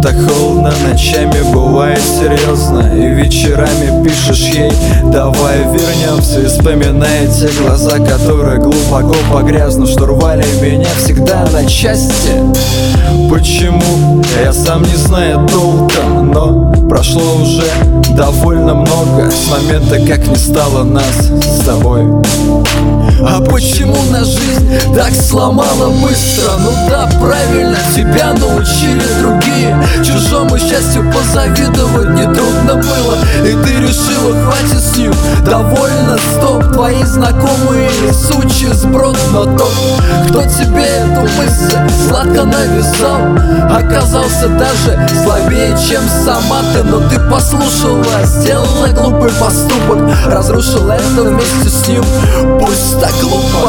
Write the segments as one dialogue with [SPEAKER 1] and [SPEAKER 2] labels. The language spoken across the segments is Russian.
[SPEAKER 1] так холодно, ночами бывает серьезно, и вечерами пишешь ей: давай вернемся. И вспоминая те глаза, которые глубоко погрязнут, что рвали меня всегда на части. Почему? Я сам не знаю толком, но прошло уже довольно много с момента, как не стало нас с тобой. А почему на жизнь так сломала быстро? Ну да, правильно, тебя научили другие. Чужому счастью позавидовать нетрудно было, и ты решила: хватит с ним, довольно, стоп. Твои знакомые сучий сброд, но тот, кто тебе эту мысль сладко навязал, оказался даже слабее, чем сама ты. Но ты послушала, сделала глупый поступок, разрушила это вместе с ним. Пусть так глупо.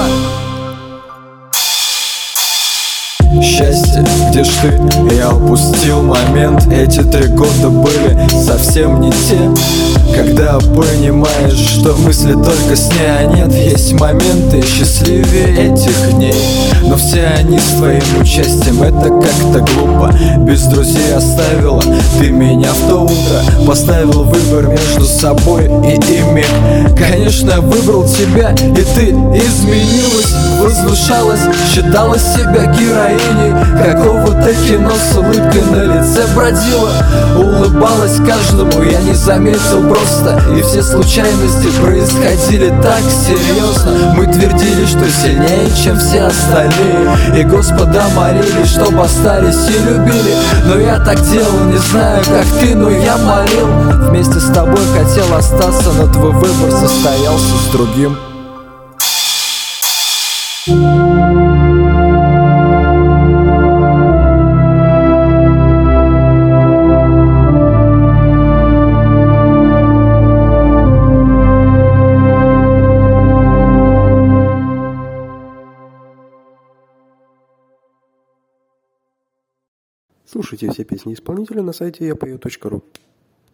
[SPEAKER 1] Счастье, где ж ты? Я упустил момент. Эти 3 года были совсем не те, когда понимаешь, что мысли только сне, а нет, есть моменты счастливее этих дней. Но все они с твоим участием, это как-то глупо. Без друзей оставила ты меня в то утро, поставил выбор между собой и ими. Конечно, я выбрал тебя, и ты изменилась, возвышалась, считала себя героиней какого-то кино, с улыбкой на лице бродила, улыбалась каждому, я не заметил просто. И все случайности происходили так серьезно. Мы твердили, что сильнее, чем все остальные, и Господа молили, чтобы остались и любили. Но я так делал, не знаю, как ты, но я молил. Вместе с тобой хотел остаться, но твой выбор состоялся с другим.
[SPEAKER 2] Слушайте все песни исполнителя на сайте yapayot.ru.